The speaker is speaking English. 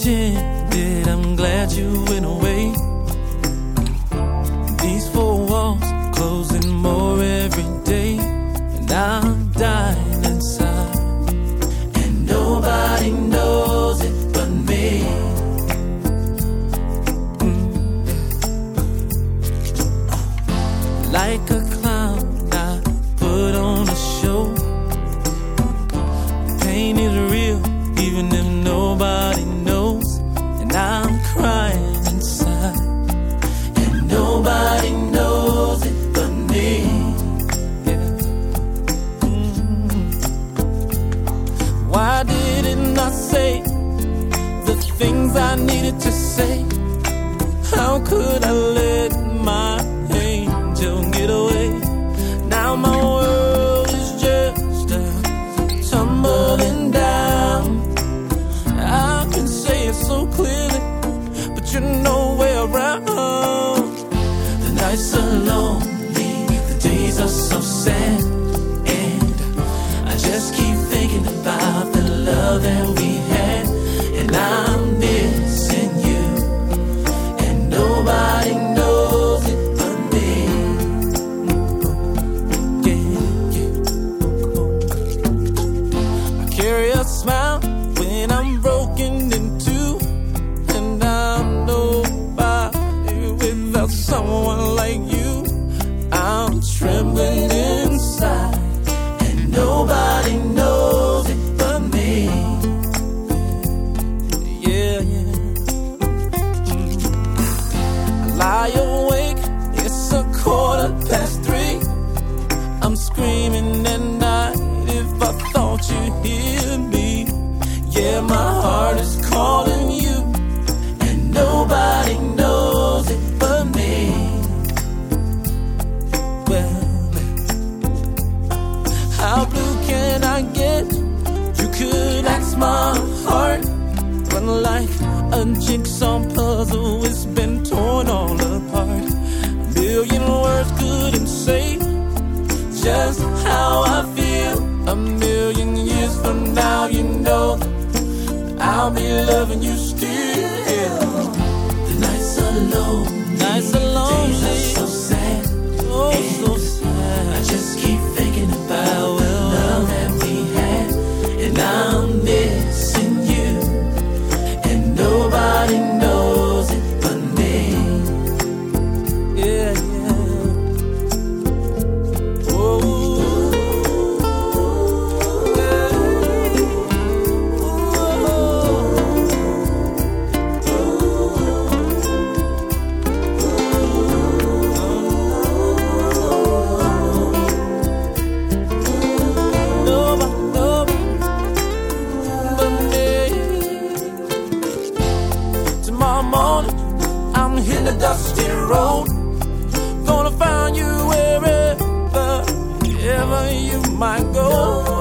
pretended I'm glad you went away. These four walls closing more every day, and I'm dying inside, and nobody knows it but me. Like a clown, I put on a show. Pain is real, even if nobody knows. And I'm crying inside, and nobody knows it but me. Yeah. Why didn't I say the things I needed to say? How could I let my angel get away? Now my world is just tumbling down. I can say it so clearly, but you're nowhere around. The nights are lonely, the days are so sad, and I just keep thinking about the love that we had. And I'm missing you, and nobody knows it but me. Yeah, yeah. I carry a smile when I'm broken in two, and I'm nobody without someone like you. I'm trembling inside, and nobody knows it but me. Yeah, yeah. I lie awake, it's 3:15. I'm screaming at night if I thought you'd hear me. Yeah, my heart is calling you, and nobody knows it but me. Well, how blue can I get? You could ask my heart, but like a jigsaw puzzle, it's been torn all apart. A million words couldn't say just how I feel. A million years from now, you know I'll be loving you still. The nights are lonely, days are so sad, oh so sad. I just keep thinking about the love that we had, and I'm missing you, and nobody knows it but me. Yeah, yeah. Oh. The dusty road, gonna find you wherever you might go.